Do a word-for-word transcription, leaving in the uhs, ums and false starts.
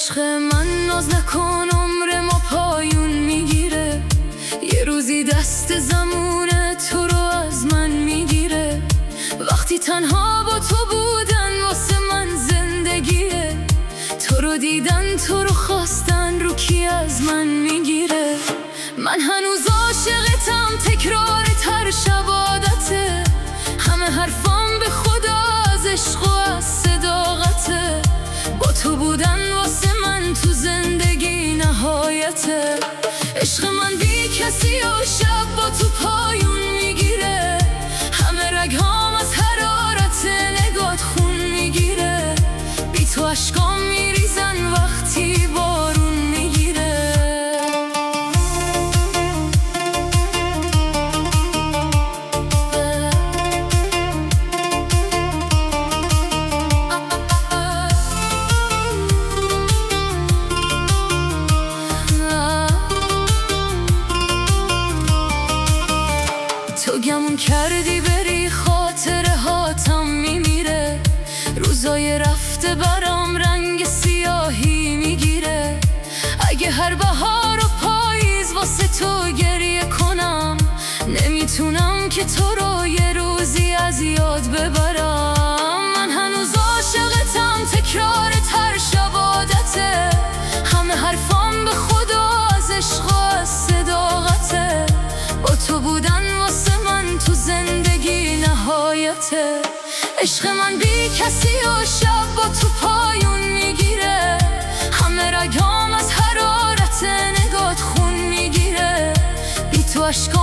عشق من ناز نکن، عمر ما پایون میگیره. یه روزی دست زمونه تو رو از من میگیره. وقتی تنها با تو بودن واسه من زندگیه. تو رو دیدن، تو رو خواستن، رو کی از من میگیره. من هنوز عاشقتم، تکرار تر شب عادته. همه حرفام به خدا از عشق و از صداقته. با تو بودن واسه من تو زندگی نهایته. عشق من بی کسی و شب با تو پایون میگیره. همه رگهام از حرارت نگات خون میگیره. بی تو عشقام میریزن وقتی بارون میگیره. تو گمون کردی بری، خاطره هاتم میمیره. روزای رفته برام رنگ سیاهی میگیره. اگه هر بهار و پاییز واسه تو گریه کنم، نمیتونم که تو رو یه روزی از یاد ببرم. من هنوز عاشقتم، تکرار تر شب عادته. همه حرفام به خدا از عشق و از صداقته. با تو بودن واسه من تو زندگی نهایته. عشق من بی کسی و شب با تو پایون میگیره. همه رگام از حرارت نگات خون میگیره. بی تو عشقام